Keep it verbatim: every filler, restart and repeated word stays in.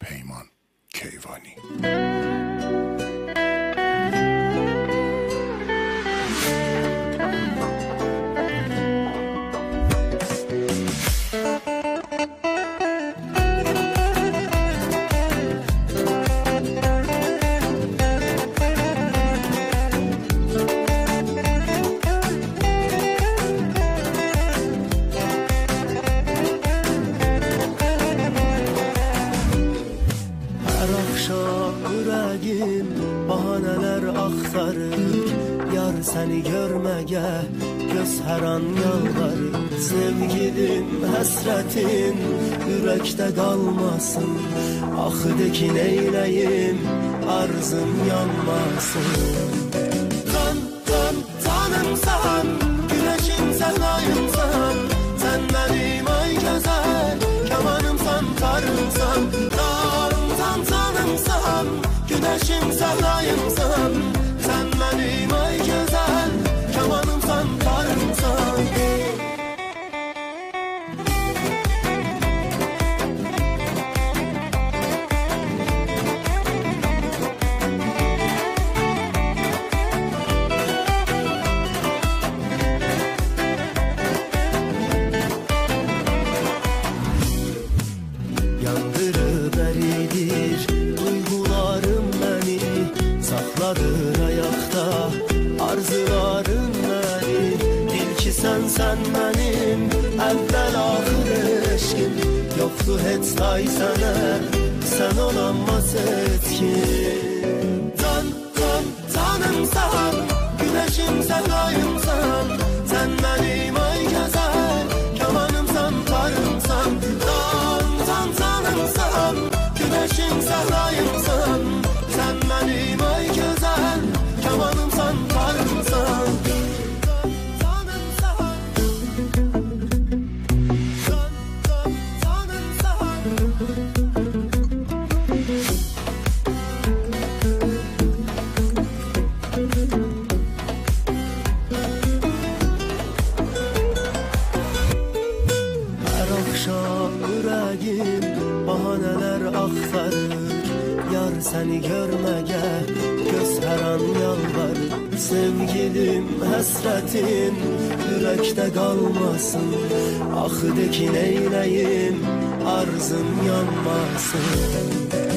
Peyman Keyvani. Yüreğim bahaneler aktarır, yar seni görmeye göz her an yalvarır. Sevgilim hasretin yürekte kalmasın, ah de ki neyleyim arzım yanmasın. Can can tanımsan, güneşim sen ayımsan, sen benim ay güzel kemanımsan tarımsan. Tanımsan, güneşim sen ayımsan, sen benim ay güzel kemanımsan tarımsan. Yandırıp eridir duygularım beni, sakladır ayakta arzularım beni. Bil ki sen sen benim evvel ahir eşkim, yoktu hiç tay sana, sen olamaz etkin. Can can tanımsan, güneşim sen ayımsan, sen benim ay güzel kemanımsan tarımsan. Tanımsan, güneşim sen ayımsan, sen benim ay güzel kemanımsan tarımsan. Tanımsan, tanımsan. Her akşam yüreğim bahaneler aktarır, yar seni görmeye göz her an yalvarır. Sevgilim hasretin yürekte kalmasın, ah de ki neyleyim arzım yanmasın.